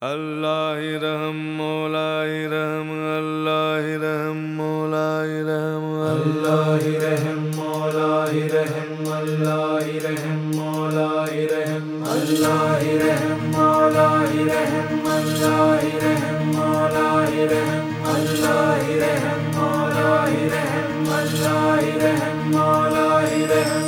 اللہ رحم مولا رحم، اللہ رحم مولا رحم، اللہ رحم مولا رحم، اللہ رحم مولا رحم، اللہ رحم مولا رحم، اللہ رحم مولا رحم، اللہ رحم مولا رحم، اللہ رحم مولا رحم۔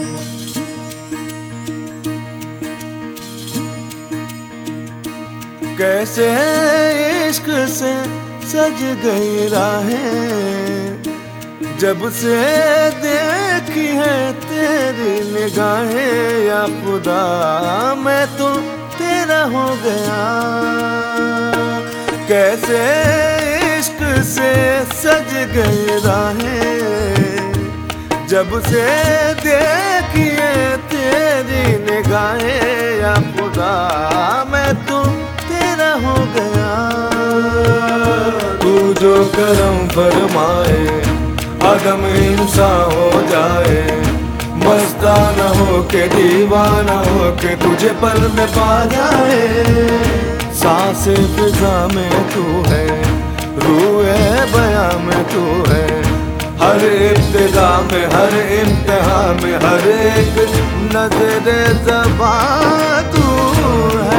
کیسے عشق سے سج گئی راہیں، جب سے دیکھی ہے تیری نگاہیں، یا خدا میں تو تیرا ہو گیا۔ کیسے عشق سے سج گئی راہیں، جب سے دیکھی ہے تیری نگاہیں، یا خدا میں تو تیرا ہو گیا۔ تو جو کرم فرمائے آدم انسان ہو جائے، مستانہ ہو کے دیوانہ ہو کے تجھے پل میں پا جائے۔ سانس فضا میں تو ہے، روح بیاں میں تو ہے، ہر ابتدا میں ہر امتحان میں ہر ایک نظر زبان تو ہے۔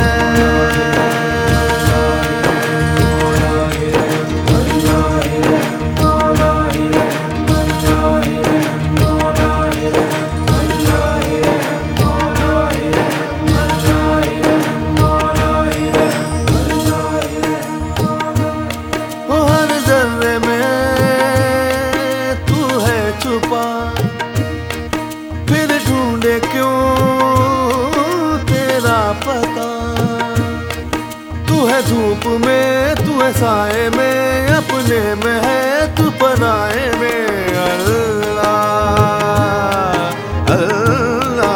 پھر ڈھونڈے کیوں تیرا پتا، تو ہے دھوپ میں تو ہے سائے میں، اپنے میں ہے تو پرائے میں۔ اللہ اللہ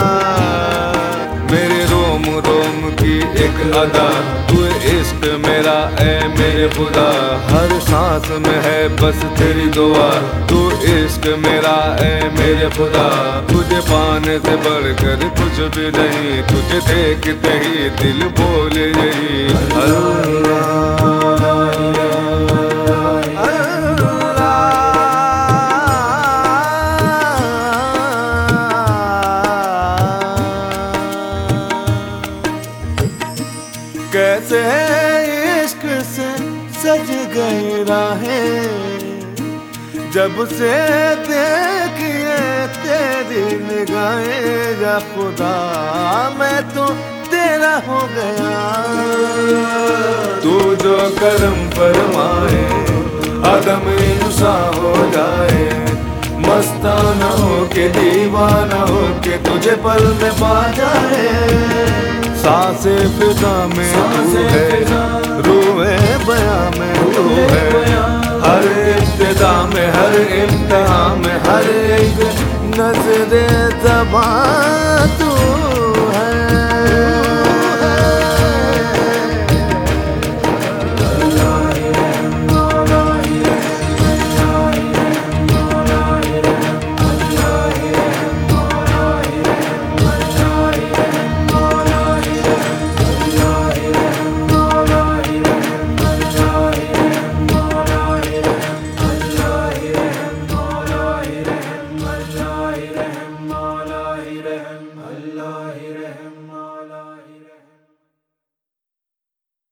میرے روم روم کی ایک ادا، تو عشق میرا اے میرے خدا، ہر سانس میں ہے بس تیری دعا، تو عشق میرا اے میرے خدا۔ تجھے پانے سے بڑھ کر کچھ بھی نہیں، تجھے دیکھتے ہی دل بولے یہی اللہ۔ کیسے عشق سے سج گئی راہیں، جب سے دیکھیے تیری نگاہیں، یا خدا میں تو تیرا ہو گیا۔ تو جو کرم فرمائے آدم انسان ہو جائے، مستانہ ہو کے دیوانہ ہو کے تجھے پل میں پا جائے۔ سانس فضا میں تو ہے، روح بیاں میں تو ہے، ہر ابتدا میں ہر امتحان میں ہر ایک نظر زبان تو